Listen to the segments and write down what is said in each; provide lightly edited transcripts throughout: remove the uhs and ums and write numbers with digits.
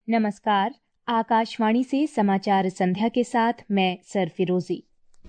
नमस्कार। आकाशवाणी से समाचार संध्या के साथ मैं सरफिरोजी।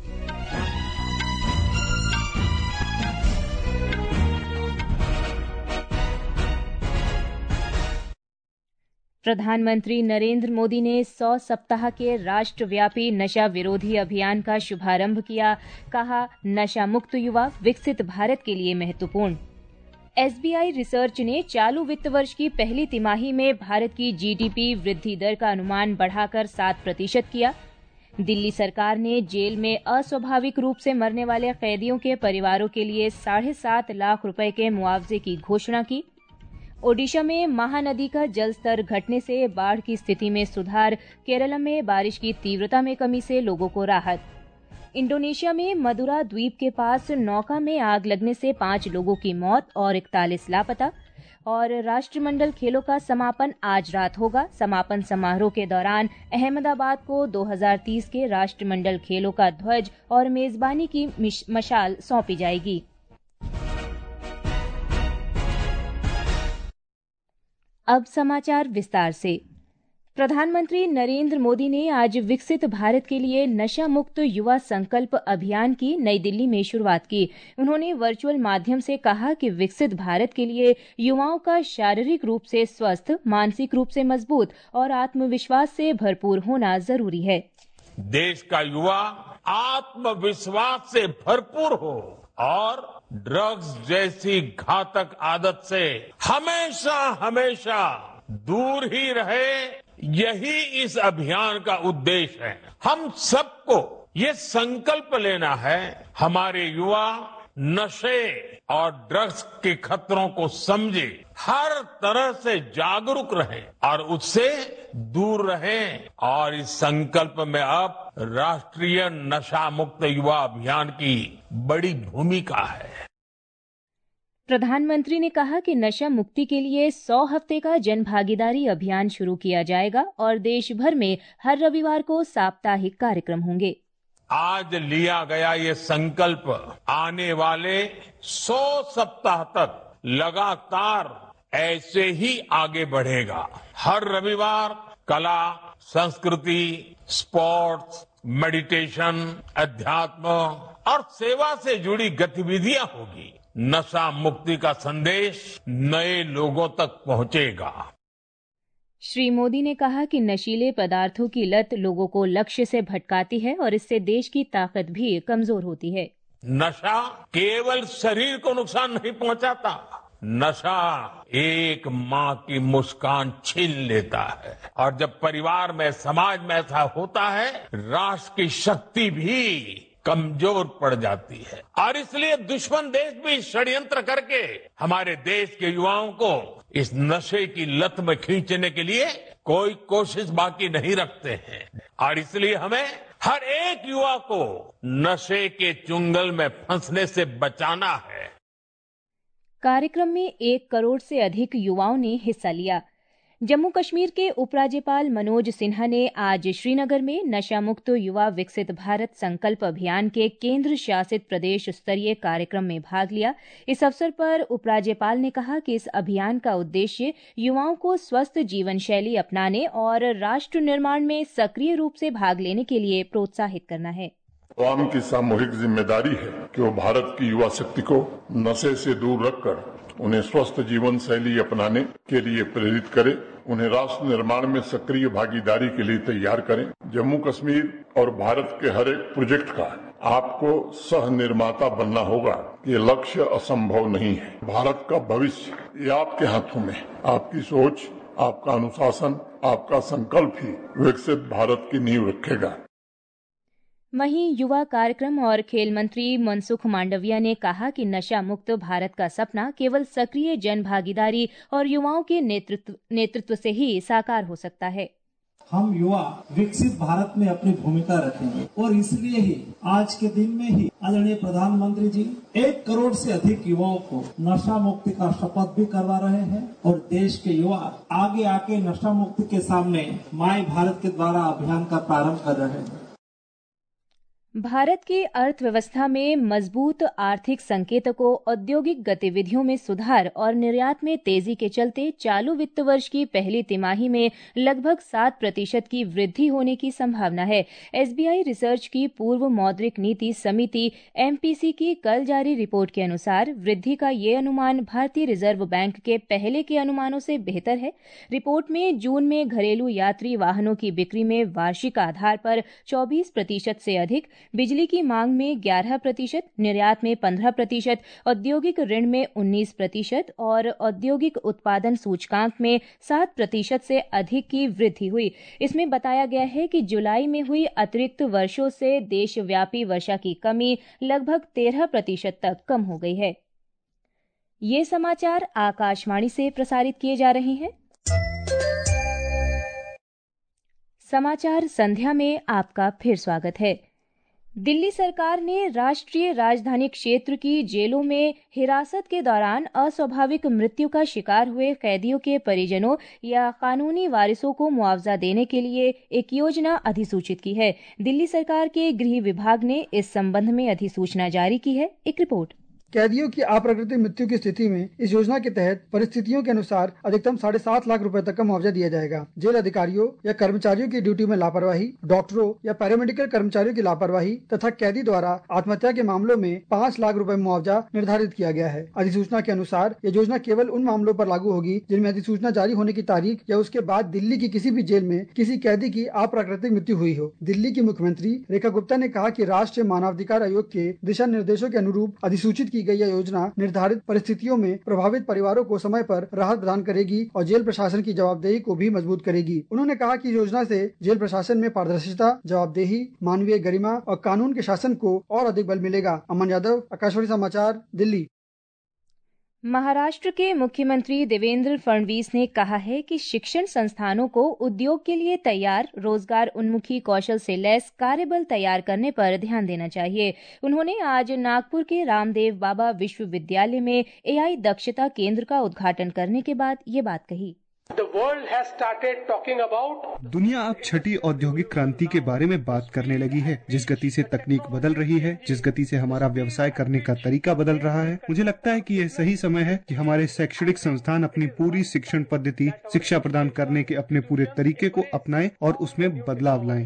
प्रधानमंत्री नरेंद्र मोदी ने 100 सप्ताह के राष्ट्रव्यापी नशा विरोधी अभियान का शुभारंभ किया। कहा, नशा मुक्त युवा विकसित भारत के लिए महत्वपूर्ण। एसबीआई रिसर्च ने चालू वित्त वर्ष की पहली तिमाही में भारत की जीडीपी वृद्धि दर का अनुमान बढ़ाकर 7% किया। दिल्ली सरकार ने जेल में अस्वाभाविक रूप से मरने वाले कैदियों के परिवारों के लिए 7.5 लाख रुपए के मुआवजे की घोषणा की। ओडिशा में महानदी का जल स्तर घटने से बाढ़ की स्थिति में सुधार। केरल में बारिश की तीव्रता में कमी से लोगों को राहत। इंडोनेशिया में मदुरा द्वीप के पास नौका में आग लगने से 5 लोगों की मौत और 41 लापता। और राष्ट्रमंडल खेलों का समापन आज रात होगा। समापन समारोह के दौरान अहमदाबाद को 2030 के राष्ट्रमंडल खेलों का ध्वज और मेजबानी की मशाल सौंपी जाएगी। अब समाचार विस्तार से। प्रधानमंत्री नरेंद्र मोदी ने आज विकसित भारत के लिए नशा मुक्त युवा संकल्प अभियान की नई दिल्ली में शुरुआत की। उन्होंने वर्चुअल माध्यम से कहा कि विकसित भारत के लिए युवाओं का शारीरिक रूप से स्वस्थ, मानसिक रूप से मजबूत और आत्मविश्वास से भरपूर होना जरूरी है। देश का युवा आत्मविश्वास से भरपूर हो और ड्रग्स जैसी घातक आदत से हमेशा दूर ही रहे, यही इस अभियान का उद्देश्य है। हम सबको ये संकल्प लेना है, हमारे युवा नशे और ड्रग्स के खतरों को समझे, हर तरह से जागरूक रहें और उससे दूर रहें। और इस संकल्प में अब राष्ट्रीय नशा मुक्त युवा अभियान की बड़ी भूमिका है। प्रधानमंत्री ने कहा कि नशा मुक्ति के लिए 100 हफ्ते का जन भागीदारी अभियान शुरू किया जाएगा और देश भर में हर रविवार को साप्ताहिक कार्यक्रम होंगे। आज लिया गया ये संकल्प आने वाले 100 सप्ताह तक लगातार ऐसे ही आगे बढ़ेगा। हर रविवार कला, संस्कृति, स्पोर्ट्स, मेडिटेशन, अध्यात्म और सेवा से जुड़ी गतिविधियां होगी। नशा मुक्ति का संदेश नए लोगों तक पहुंचेगा। श्री मोदी ने कहा कि नशीले पदार्थों की लत लोगों को लक्ष्य से भटकाती है और इससे देश की ताकत भी कमजोर होती है। नशा केवल शरीर को नुकसान नहीं पहुंचाता, नशा एक माँ की मुस्कान छीन लेता है। और जब परिवार में, समाज में ऐसा होता है, राष्ट्र की शक्ति भी कमजोर पड़ जाती है। और इसलिए दुश्मन देश भी षड्यंत्र करके हमारे देश के युवाओं को इस नशे की लत में खींचने के लिए कोई कोशिश बाकी नहीं रखते हैं। और इसलिए हमें हर एक युवा को नशे के चुंगल में फंसने से बचाना है। कार्यक्रम में 1 करोड़ से अधिक युवाओं ने हिस्सा लिया। जम्मू कश्मीर के उपराज्यपाल मनोज सिन्हा ने आज श्रीनगर में नशा मुक्त युवा विकसित भारत संकल्प अभियान के केंद्र शासित प्रदेश स्तरीय कार्यक्रम में भाग लिया। इस अवसर पर उपराज्यपाल ने कहा कि इस अभियान का उद्देश्य युवाओं को स्वस्थ जीवन शैली अपनाने और राष्ट्र निर्माण में सक्रिय रूप से भाग लेने के लिए प्रोत्साहित करना है। आवाम की सामूहिक जिम्मेदारी है कि वो भारत की युवा शक्ति को नशे से दूर रखकर उन्हें स्वस्थ जीवन शैली अपनाने के लिए प्रेरित करे, उन्हें राष्ट्र निर्माण में सक्रिय भागीदारी के लिए तैयार करें। जम्मू कश्मीर और भारत के हर एक प्रोजेक्ट का आपको सह निर्माता बनना होगा। ये लक्ष्य असंभव नहीं है। भारत का भविष्य ये आपके हाथों में। आपकी सोच, आपका अनुशासन, आपका संकल्प ही विकसित भारत की नींव रखेगा। वहीं युवा कार्यक्रम और खेल मंत्री मनसुख मांडविया ने कहा कि नशा मुक्त भारत का सपना केवल सक्रिय जन भागीदारी और युवाओं के नेतृत्व से ही साकार हो सकता है। हम युवा विकसित भारत में अपनी भूमिका रखेंगे और इसलिए ही आज के दिन में ही आदरणीय प्रधानमंत्री जी 1 करोड़ से अधिक युवाओं को नशा मुक्ति का शपथ भी करवा रहे हैं और देश के युवा आगे आके नशा मुक्ति के सामने माय भारत के द्वारा अभियान का प्रारंभ कर रहे हैं। भारत की अर्थव्यवस्था में मजबूत आर्थिक संकेतकों, औद्योगिक गतिविधियों में सुधार और निर्यात में तेजी के चलते चालू वित्त वर्ष की पहली तिमाही में लगभग 7% की वृद्धि होने की संभावना है। एसबीआई रिसर्च की पूर्व मौद्रिक नीति समिति एमपीसी की कल जारी रिपोर्ट के अनुसार वृद्धि का ये अनुमान भारतीय रिजर्व बैंक के पहले के अनुमानों से बेहतर है। रिपोर्ट में जून में घरेलू यात्री वाहनों की बिक्री में वार्षिक आधार पर 24% से अधिक, बिजली की मांग में 11%, निर्यात में 15%, औद्योगिक ऋण में 19% और औद्योगिक उत्पादन सूचकांक में 7% से अधिक की वृद्धि हुई। इसमें बताया गया है कि जुलाई में हुई अतिरिक्त वर्षों से देशव्यापी वर्षा की कमी लगभग 13% तक कम हो गई है। ये समाचार आकाशवाणी से प्रसारित किए जा रहे हैं। समाचार संध्या में आपका फिर स्वागत है। दिल्ली सरकार ने राष्ट्रीय राजधानी क्षेत्र की जेलों में हिरासत के दौरान अस्वाभाविक मृत्यु का शिकार हुए कैदियों के परिजनों या कानूनी वारिसों को मुआवजा देने के लिए एक योजना अधिसूचित की है। दिल्ली सरकार के गृह विभाग ने इस संबंध में अधिसूचना जारी की है। एक रिपोर्ट। कैदियों की अप्राकृतिक मृत्यु की स्थिति में इस योजना के तहत परिस्थितियों के अनुसार अधिकतम 7.5 लाख रुपए तक का मुआवजा दिया जाएगा। जेल अधिकारियों या कर्मचारियों की ड्यूटी में लापरवाही, डॉक्टरों या पैरामेडिकल कर्मचारियों की लापरवाही तथा कैदी द्वारा आत्महत्या के मामलों में 5 लाख रुपए मुआवजा निर्धारित किया गया है। अधिसूचना के अनुसार यह योजना केवल उन मामलों पर लागू होगी जिनमें अधिसूचना जारी होने की तारीख या उसके बाद दिल्ली की किसी भी जेल में किसी कैदी की अप्राकृतिक मृत्यु हुई हो। दिल्ली की मुख्यमंत्री रेखा गुप्ता ने कहा कि राष्ट्रीय मानवाधिकार आयोग के दिशा निर्देशों के अनुरूप अधिसूचित की गई यह योजना निर्धारित परिस्थितियों में प्रभावित परिवारों को समय पर राहत प्रदान करेगी और जेल प्रशासन की जवाबदेही को भी मजबूत करेगी। उन्होंने कहा कि योजना से जेल प्रशासन में पारदर्शिता, जवाबदेही, मानवीय गरिमा और कानून के शासन को और अधिक बल मिलेगा। अमन यादव, आकाशवाणी समाचार, दिल्ली। महाराष्ट्र के मुख्यमंत्री देवेंद्र फडणवीस ने कहा है कि शिक्षण संस्थानों को उद्योग के लिए तैयार, रोजगार उन्मुखी कौशल से लैस कार्यबल तैयार करने पर ध्यान देना चाहिए। उन्होंने आज नागपुर के रामदेव बाबा विश्वविद्यालय में एआई दक्षता केंद्र का उद्घाटन करने के बाद ये बात कही। दुनिया अब छठी औद्योगिक क्रांति के बारे में बात करने लगी है। जिस गति से तकनीक बदल रही है, जिस गति से हमारा व्यवसाय करने का तरीका बदल रहा है, मुझे लगता है कि यह सही समय है कि हमारे शैक्षणिक संस्थान अपनी पूरी शिक्षण पद्धति, शिक्षा प्रदान करने के अपने पूरे तरीके को अपनाएं और उसमें बदलाव लाएं।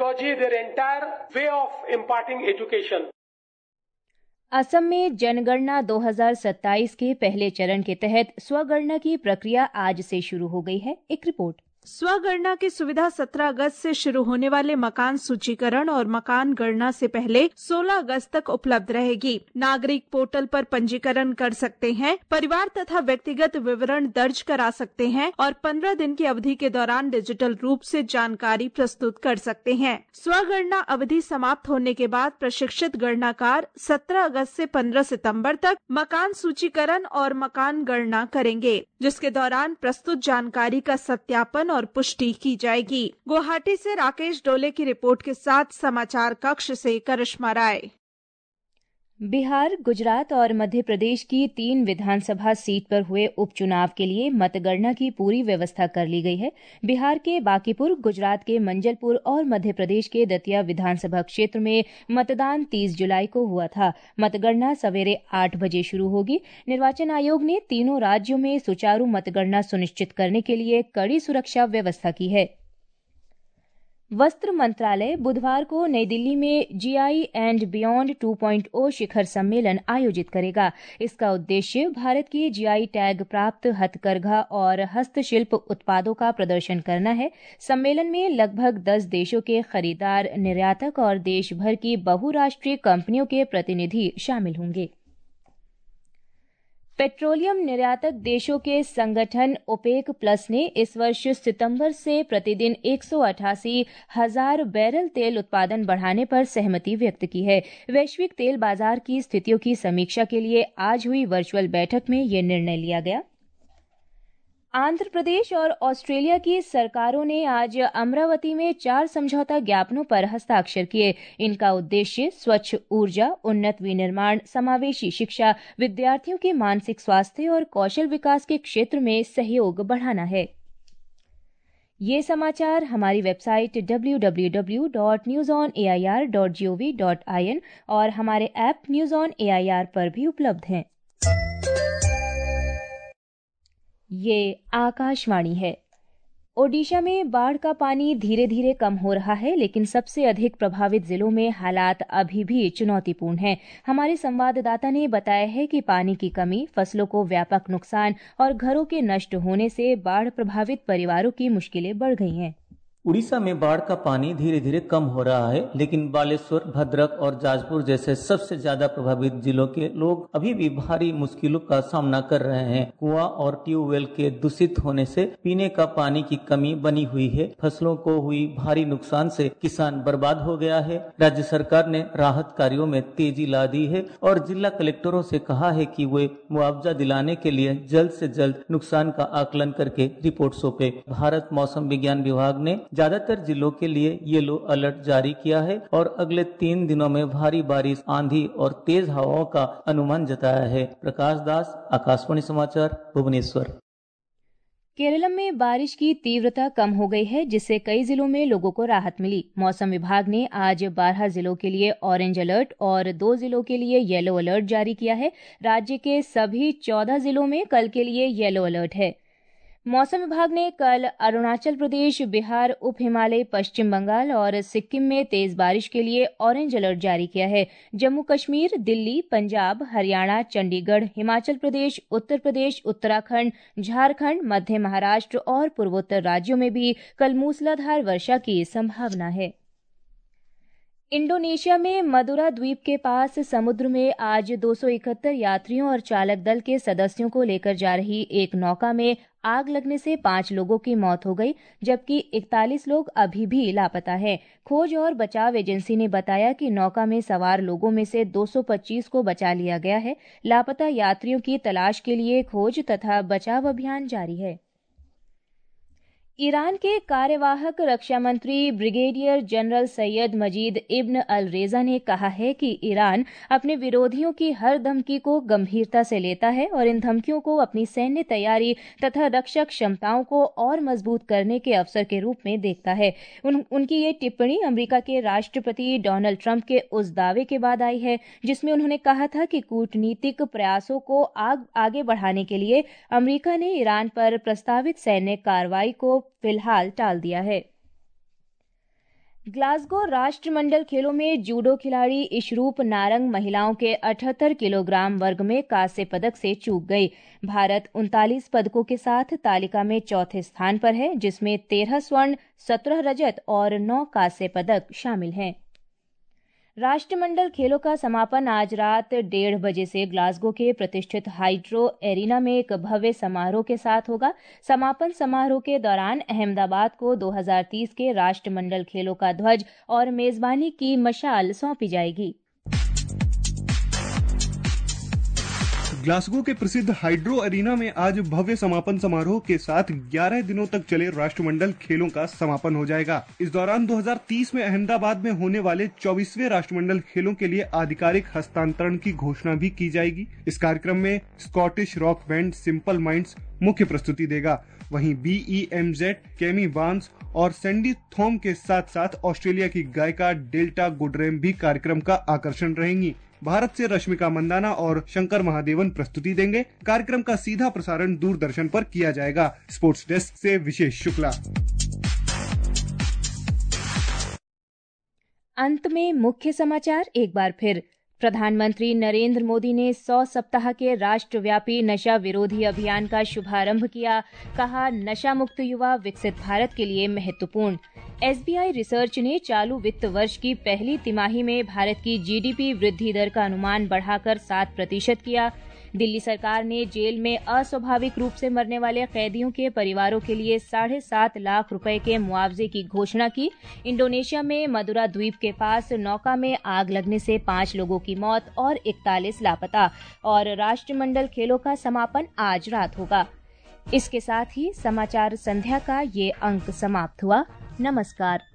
असम में जनगणना 2027 के पहले चरण के तहत स्वगणना की प्रक्रिया आज से शुरू हो गई है। एक रिपोर्ट। स्वगणना की सुविधा 17 अगस्त से शुरू होने वाले मकान सूचीकरण और मकान गणना से पहले 16 अगस्त तक उपलब्ध रहेगी। नागरिक पोर्टल पर पंजीकरण कर सकते हैं, परिवार तथा व्यक्तिगत विवरण दर्ज करा सकते हैं और 15 दिन की अवधि के दौरान डिजिटल रूप से जानकारी प्रस्तुत कर सकते हैं। स्वगणना अवधि समाप्त होने के बाद प्रशिक्षित गणनाकार 17 अगस्त से 15 सितंबर तक मकान सूचीकरण और मकान गणना करेंगे, जिसके दौरान प्रस्तुत जानकारी का सत्यापन और पुष्टि की जाएगी। गुवाहाटी से राकेश डोले की रिपोर्ट के साथ समाचार कक्ष से करिश्मा राय। बिहार, गुजरात और मध्य प्रदेश की 3 विधानसभा सीट पर हुए उपचुनाव के लिए मतगणना की पूरी व्यवस्था कर ली गई है। बिहार के बांकीपुर, गुजरात के मंजलपुर और मध्य प्रदेश के दतिया विधानसभा क्षेत्र में मतदान 30 जुलाई को हुआ था। मतगणना सवेरे 8 बजे शुरू होगी। निर्वाचन आयोग ने तीनों राज्यों में सुचारू मतगणना सुनिश्चित करने के लिए कड़ी सुरक्षा व्यवस्था की है। वस्त्र मंत्रालय बुधवार को नई दिल्ली में जीआई एंड बियॉन्ड 2.0 शिखर सम्मेलन आयोजित करेगा। इसका उद्देश्य भारत के जीआई टैग प्राप्त हथकरघा और हस्तशिल्प उत्पादों का प्रदर्शन करना है। सम्मेलन में लगभग 10 देशों के खरीदार, निर्यातक और देश भर की बहुराष्ट्रीय कंपनियों के प्रतिनिधि शामिल होंगे। पेट्रोलियम निर्यातक देशों के संगठन ओपेक प्लस ने इस वर्ष सितंबर से प्रतिदिन 188,000 बैरल तेल उत्पादन बढ़ाने पर सहमति व्यक्त की है। वैश्विक तेल बाजार की स्थितियों की समीक्षा के लिए आज हुई वर्चुअल बैठक में यह निर्णय लिया गया। आंध्र प्रदेश और ऑस्ट्रेलिया की सरकारों ने आज अमरावती में 4 समझौता ज्ञापनों पर हस्ताक्षर किए। इनका उद्देश्य स्वच्छ ऊर्जा, उन्नत विनिर्माण, समावेशी शिक्षा, विद्यार्थियों के मानसिक स्वास्थ्य और कौशल विकास के क्षेत्र में सहयोग बढ़ाना है। ये समाचार हमारी वेबसाइट www.newsonair.gov.in और हमारे ऐप न्यूज़ ऑन एआईआर पर भी उपलब्ध हैं। ये आकाशवाणी है। ओडिशा में बाढ़ का पानी धीरे धीरे कम हो रहा है, लेकिन सबसे अधिक प्रभावित जिलों में हालात अभी भी चुनौतीपूर्ण हैं। हमारे संवाददाता ने बताया है कि पानी की कमी, फसलों को व्यापक नुकसान और घरों के नष्ट होने से बाढ़ प्रभावित परिवारों की मुश्किलें बढ़ गई हैं। उड़ीसा में बाढ़ का पानी धीरे धीरे कम हो रहा है, लेकिन बालेश्वर, भद्रक और जाजपुर जैसे सबसे ज्यादा प्रभावित जिलों के लोग अभी भी भारी मुश्किलों का सामना कर रहे हैं। कुआं और ट्यूबवेल के दूषित होने से पीने का पानी की कमी बनी हुई है। फसलों को हुई भारी नुकसान से किसान बर्बाद हो गया है। राज्य सरकार ने राहत कार्यों में तेजी ला दी है और जिला कलेक्टरों से कहा है कि वे मुआवजा दिलाने के लिए जल्द से जल्द नुकसान का आकलन करके रिपोर्ट सौंपे। भारत मौसम विज्ञान विभाग ने ज्यादातर जिलों के लिए येलो अलर्ट जारी किया है और अगले 3 दिनों में भारी बारिश, आंधी और तेज हवाओं का अनुमान जताया है। प्रकाश दास, आकाशवाणी समाचार, भुवनेश्वर। केरल में बारिश की तीव्रता कम हो गई है, जिससे कई जिलों में लोगों को राहत मिली। मौसम विभाग ने आज 12 जिलों के लिए ऑरेंज अलर्ट और 2 जिलों के लिए येलो अलर्ट जारी किया है। राज्य के सभी 14 जिलों में कल के लिए येलो अलर्ट है। मौसम विभाग ने कल अरुणाचल प्रदेश, बिहार, उप हिमालय, पश्चिम बंगाल और सिक्किम में तेज बारिश के लिए ऑरेंज अलर्ट जारी किया है। जम्मू कश्मीर, दिल्ली, पंजाब, हरियाणा, चंडीगढ़, हिमाचल प्रदेश, उत्तर प्रदेश, उत्तराखंड, झारखंड, मध्य महाराष्ट्र और पूर्वोत्तर राज्यों में भी कल मूसलाधार वर्षा की संभावना है। इंडोनेशिया में मदुरा द्वीप के पास समुद्र में आज 271 यात्रियों और चालक दल के सदस्यों को लेकर जा रही एक नौका में आग लगने से 5 लोगों की मौत हो गई, जबकि 41 लोग अभी भी लापता हैं। खोज और बचाव एजेंसी ने बताया कि नौका में सवार लोगों में से 225 को बचा लिया गया है। लापता यात्रियों की तलाश के लिए खोज तथा बचाव अभियान जारी है। ईरान के कार्यवाहक रक्षा मंत्री brigadier general Sayyed Majid ibn al Reza ने कहा है कि ईरान अपने विरोधियों की हर धमकी को गंभीरता से लेता है और इन धमकियों को अपनी सैन्य तैयारी तथा रक्षा क्षमताओं को और मजबूत करने के अवसर के रूप में देखता है। उनकी ये टिप्पणी अमेरिका के राष्ट्रपति डोनाल्ड ट्रंप के उस दावे के बाद आई है जिसमें उन्होंने कहा था कि कूटनीतिक प्रयासों को आगे बढ़ाने के लिए अमेरिका ने ईरान पर प्रस्तावित सैन्य कार्रवाई को फिलहाल टाल दिया है। ग्लासगो राष्ट्रमंडल खेलों में जूडो खिलाड़ी इशरूप नारंग महिलाओं के 78 किलोग्राम वर्ग में कांस्य पदक से चूक गई। भारत 39 पदकों के साथ तालिका में चौथे स्थान पर है, जिसमें 13 स्वर्ण, 17 रजत और 9 कांस्य पदक शामिल हैं। राष्ट्रमंडल खेलों का समापन आज रात 1:30 बजे से ग्लासगो के प्रतिष्ठित हाइड्रो एरिना में एक भव्य समारोह के साथ होगा। समापन समारोह के दौरान अहमदाबाद को 2030 के राष्ट्रमंडल खेलों का ध्वज और मेजबानी की मशाल सौंपी जाएगी। ग्लासगो के प्रसिद्ध हाइड्रो एरिना में आज भव्य समापन समारोह के साथ 11 दिनों तक चले राष्ट्रमंडल खेलों का समापन हो जाएगा। इस दौरान 2030 में अहमदाबाद में होने वाले 24वें राष्ट्रमंडल खेलों के लिए आधिकारिक हस्तांतरण की घोषणा भी की जाएगी। इस कार्यक्रम में Scottish rock band Simple Minds मुख्य प्रस्तुति देगा। वहीं BEMZ, केमी बार्न्स और सैंडी थॉम के साथ साथ ऑस्ट्रेलिया की गायिका डेल्टा गुडरेम भी कार्यक्रम का आकर्षण रहेंगी। भारत से रश्मिका मंदाना और शंकर महादेवन प्रस्तुति देंगे। कार्यक्रम का सीधा प्रसारण दूरदर्शन पर किया जाएगा। स्पोर्ट्स डेस्क से विशेष शुक्ला। अंत में मुख्य समाचार एक बार फिर। प्रधानमंत्री नरेंद्र मोदी ने 100 सप्ताह के राष्ट्रव्यापी नशा विरोधी अभियान का शुभारंभ किया। कहा, नशा मुक्त युवा विकसित भारत के लिए महत्वपूर्ण। SBI रिसर्च ने चालू वित्त वर्ष की पहली तिमाही में भारत की GDP वृद्धि दर का अनुमान बढ़ाकर 7% किया। दिल्ली सरकार ने जेल में अस्वाभाविक रूप से मरने वाले कैदियों के परिवारों के लिए 7.5 लाख रुपए के मुआवजे की घोषणा की। इंडोनेशिया में मदुरा द्वीप के पास नौका में आग लगने से 5 लोगों की मौत और 41 लापता। और राष्ट्रमंडल खेलों का समापन आज रात होगा। इसके साथ ही समाचार संध्या का ये अंक समाप्त हुआ। नमस्कार।